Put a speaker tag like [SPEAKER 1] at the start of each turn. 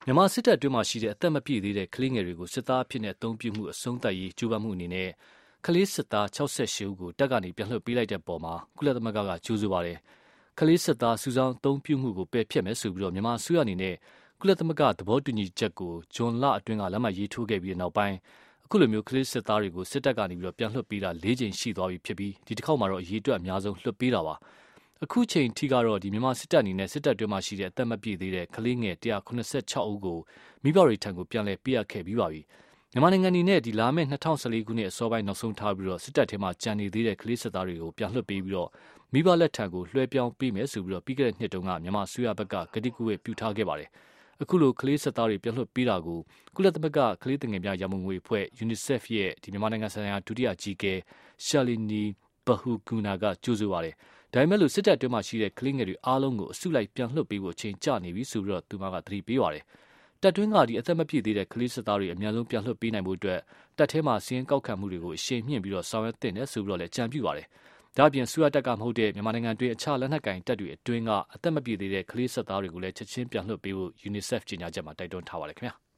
[SPEAKER 1] မြန်မာစစ်တပ်အတွင်းမှာရှိတဲ့အသက်မပြည့်သေးတဲ့ကလေးငယ်တွေကိုစစ်သားအဖြစ်နဲ့အသုံးပြုမှုအဆုံးသတ်ရေးကြိုးပမ်းမှုအနေနဲ့ကလေးစစ်သား68ဦးကိုတပ်ကနေပြန်လွှတ်ပေးလိုက်တဲ့ပုံမှာကုလသမဂ္ဂကကြိုးဆိုပါတယ်။ကလေးစစ်သားစုဆောင်းအသုံးပြုမှုကိုပယ်ဖျက်မယ်ဆိုပြီးမြန်မာအစိုးရအနေနဲ့ကုလသမဂ္ဂသဘောတူညီချက်ကိုဇွန်လအတွင်းကလက်မှတ်ရေးထိုးခဲ့ပြီးနောက်ပိုင်းအခုလိုမျိုးကလေးစစ်သားတွေကိုစစ်တပ်ကနေပြန်လွှတ်ပေးတာ၄ကြိမ်ရှိသွားပြီဖြစ်ပြီးဒီတစ်ခေါက်မှာတော့အရေးအတွက်အများဆုံးလွှတ်ပေးတာပါ။အခုချိန်ထိကတော့မြန်မာစစ်တပ်အနေနဲ့စစ်တပ်တွင်းမှာရှိတဲ့အသက်မပြည့်သေးတဲ့ကလေးငယ်186ဦးကိုမိဘတွေထံကိုပြန်လည်ပေးအပ်ခဲ့ပြီးပါပြီ။မြန်မာနိုင်ငံအနေနဲ့လာမယ့်2014ခုနှစ်အစောပိုင်းနောက်ဆုံးထားပြီးစစ်တပ်ထဲမှာကြံနေသေးတဲ့ကလေးစစ်သားတွေကိုပြန်လွှတ်ပေးပြီးမိဘလက်ထံကိုလွှဲပြောင်းပေးမယ်ဆိုပြီးပြီးခဲ့တဲ့နှစ်တုန်းကမြန်မာအစိုးရဘက်ကကတိကဝတ်ပြုထားခဲ့ပါတယ်။အခုလိုကလေးစစ်သားတွေပြန်လွှတ်ပေးတာကိုကုလသမဂ္ဂကလေးငယ်များရန်ပုံငွေအဖွဲ့ UNICEF ရဲ့မြန်မာနိုင်ငံဆိုင်ရာဒုတိယအကြီးအကဲ Shalini Bahuguna ကကြိုဆိုပါတယ်။ဒါပေမဲ့လို့စစ်တပ်အတွင်းမှာရှိတဲ့ကလေးငယ်တွေအားလုံးကိုအစုလိုက်ပြန်လွှတ်ပေးဖို့အချိန်ကျနေပြီဆိုပြီးသူမကသတိပေးပါတယ်။တပ်တွင်းကအသက်မပြည့်သေးတဲ့ကလေးစစ်သားတွေအများဆုံးပြန်လွှတ်ပေးနိုင်ဖို့အတွက်တပ်ထဲမှာစီးရင်ကောက်ခံမှုတွေကိုအရှိန်မြင့်ပြီးဆောင်ရွက်သင့်တယ်ဆိုပြီးလည်းကြံပြုပါတယ်။ဒါ့အပြင်ဆူရတပ်ကမဟုတ်တဲ့မြန်မာနိုင်ငံတွင်းအခြားလက်နက်ကင်တပ်တွေအတွင်းကအသက်မပြည့်သေးတဲ့ကလေးစစ်သားတွေကိုလည်းချက်ချင်းပြန်လွှတ်ပေးဖို့ UNICEF ကြေညာချက်မှာတိုက်တွန်းထားပါတယ်ခင်ဗျာ။